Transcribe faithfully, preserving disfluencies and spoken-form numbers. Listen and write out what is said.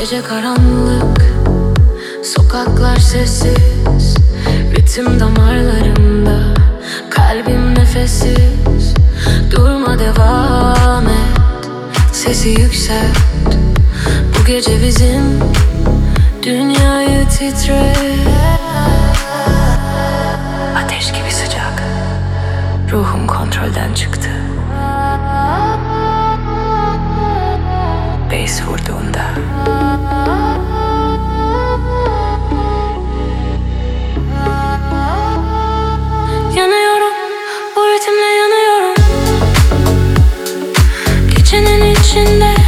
Gece karanlık, sokaklar sessiz, ritim damarlarımda, kalbim nefessiz. Durma, devam et, sesi yükselt. Bu gece bizim, dünyayı titret. Ateş gibi sıcak, ruhum kontrolden çıktı. Bass vurduğunda yanıyorum, bu ritimle yanıyorum. Gecenin içinde